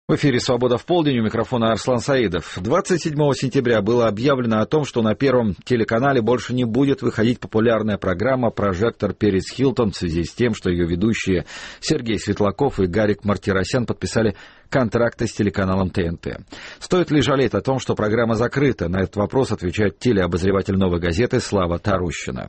В эфире «Свобода в полдень», у микрофона Арслан Саидов. 27 сентября было объявлено о том, что на Первом телеканале больше не будет выходить популярная программа «Прожектор Пэрис Хилтон» в связи с тем, что ее ведущие Сергей Светлаков и Гарик Мартиросян подписали контракты с телеканалом ТНТ. Стоит ли жалеть о том, что программа закрыта? На этот вопрос отвечает телеобозреватель «Новой газеты» Слава Тарущина.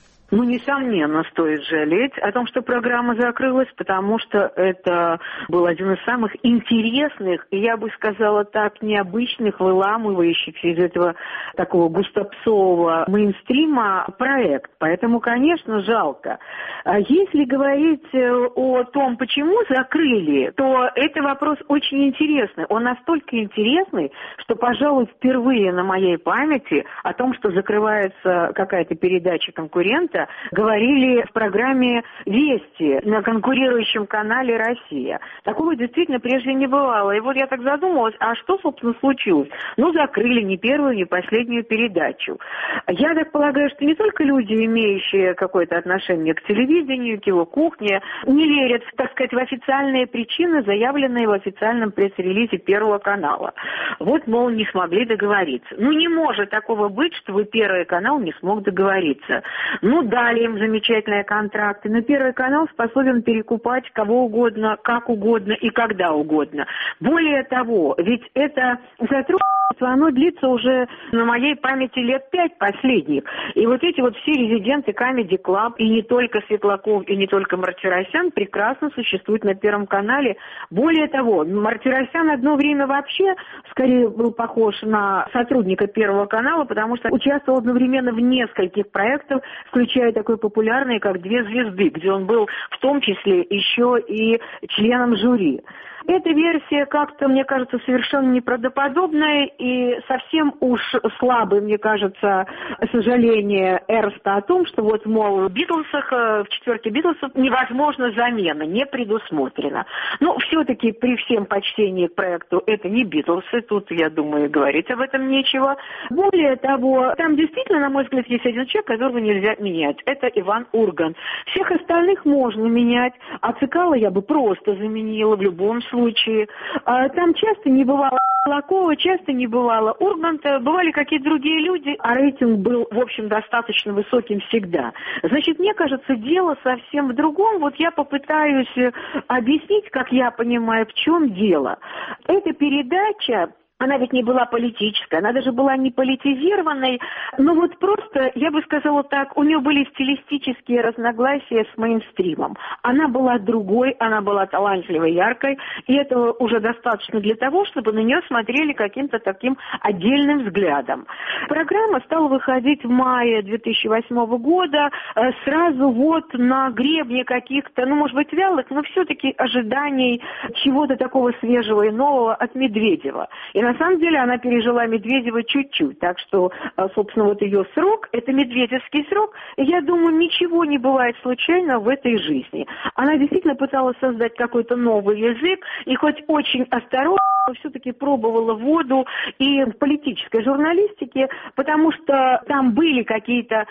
Несомненно, стоит жалеть о том, что программа закрылась, потому что это был один из самых интересных, и я бы сказала так, необычных, выламывающихся из этого такого густопсового мейнстрима проект. Поэтому, конечно, жалко. Если говорить о том, почему закрыли, то это вопрос очень интересный. Он настолько интересный, что, пожалуй, впервые на моей памяти о том, что закрывается какая-то передача конкурента, говорили в программе «Вести» на конкурирующем канале «Россия». Такого действительно прежде не бывало. И вот я так задумалась, а что, собственно, случилось? Закрыли ни первую, ни последнюю передачу. Я так полагаю, что не только люди, имеющие какое-то отношение к телевидению, к его кухне, не верят, так сказать, в официальные причины, заявленные в официальном пресс-релизе Первого канала. Вот, мол, не смогли договориться. Не может такого быть, чтобы Первый канал не смог договориться. Дали им замечательные контракты, но Первый канал способен перекупать кого угодно, как угодно и когда угодно. Более того, ведь это сотрудничество, оно длится уже на моей памяти лет 5 последних. И вот эти вот все резиденты Comedy Club, и не только Светлаков, и не только Мартиросян, прекрасно существуют на Первом канале. Более того, Мартиросян одно время вообще скорее был похож на сотрудника Первого канала, потому что участвовал одновременно в нескольких проектах, включая такой популярный, как «Две звезды», где он был в том числе еще и членом жюри. Эта версия как-то, мне кажется, совершенно неправдоподобная и совсем уж слабой, мне кажется, сожаление Эрста о том, что вот, мол, в «Битлсах», в четверке «Битлсов» невозможна замена, не предусмотрена. Но все-таки при всем почтении к проекту это не «Битлсы», тут, я думаю, говорить об этом нечего. Более того, там действительно, на мой взгляд, есть один человек, которого нельзя менять. Это Иван Ургант. Всех остальных можно менять, а Цикала я бы просто заменила в любом случае. Там часто не бывало Светлакова, часто не бывало Урганта, бывали какие-то другие люди, а рейтинг был, в общем, достаточно высоким всегда. Значит, мне кажется, дело совсем в другом. Вот я попытаюсь объяснить, как я понимаю, в чем дело. Эта передача, она ведь не была политической, она даже была не политизированной, но вот просто, я бы сказала так, у нее были стилистические разногласия с мейнстримом. Она была другой, она была талантливой, яркой, и этого уже достаточно для того, чтобы на нее смотрели каким-то таким отдельным взглядом. Программа стала выходить в мае 2008 года, сразу вот на гребне каких-то, может быть, вялых, но все-таки ожиданий чего-то такого свежего и нового от Медведева. И на самом деле она пережила Медведева чуть-чуть, так что, собственно, вот ее срок, это медведевский срок, и я думаю, ничего не бывает случайно в этой жизни. Она действительно пыталась создать какой-то новый язык, и хоть очень осторожно, но все-таки пробовала воду и в политической журналистике, потому что там были какие-то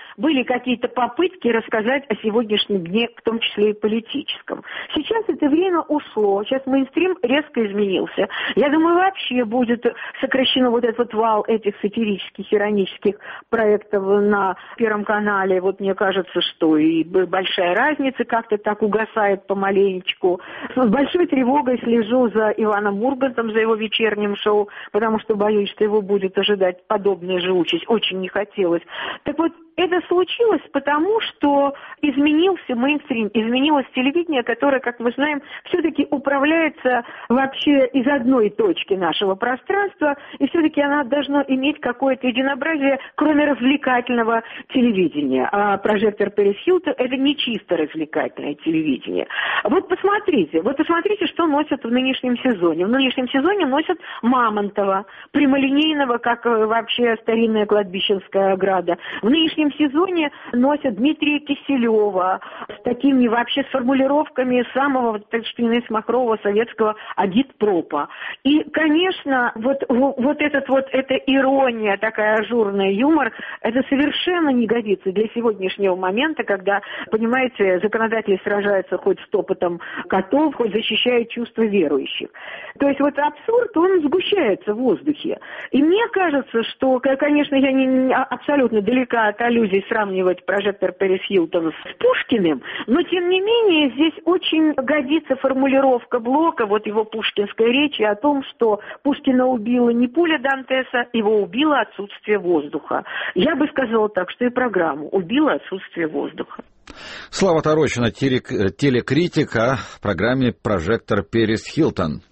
попытки рассказать о сегодняшнем дне, в том числе и политическом. Сейчас это время ушло, сейчас мейнстрим резко изменился. Я думаю, вообще будет сокращено вот этот вал этих сатирических, иронических проектов на Первом канале. Вот мне кажется, что и большая разница как-то так угасает помаленечку. С большой тревогой слежу за Иваном Ургантом, за его вечерним шоу, потому что боюсь, что его будет ожидать подобная же участь. Очень не хотелось. Так вот, это случилось потому, что изменился мейнстрим, изменилось телевидение, которое, как мы знаем, все-таки управляется вообще из одной точки нашего пространства, и все-таки она должна иметь какое-то единообразие, кроме развлекательного телевидения. А «Прожектор Пэрис Хилтон» — это не чисто развлекательное телевидение. Вот посмотрите, что носят в нынешнем сезоне. В нынешнем сезоне носят Мамонтова, прямолинейного, как вообще старинная кладбищенская ограда. В нынешнем третьем сезоне носят Дмитрия Киселева с такими вообще с формулировками самого, так что не махрового советского агитпропа. И, конечно, эта ирония, такая ажурная юмор, это совершенно не годится для сегодняшнего момента, когда, понимаете, законодатели сражаются хоть с топотом котов, хоть защищают чувства верующих. То есть вот абсурд, он сгущается в воздухе. И мне кажется, что, конечно, я не абсолютно далека от аллюзий сравнивать прожектор Пэрис Хилтон с Пушкиным, но, тем не менее, здесь очень годится формулировка Блока, вот его пушкинской речи о том, что Пушкина убила не пуля Дантеса, его убило отсутствие воздуха. Я бы сказала так, что и программу убило отсутствие воздуха. Слава Тарочина, телекритик о программе «Прожектор Пэрис Хилтон».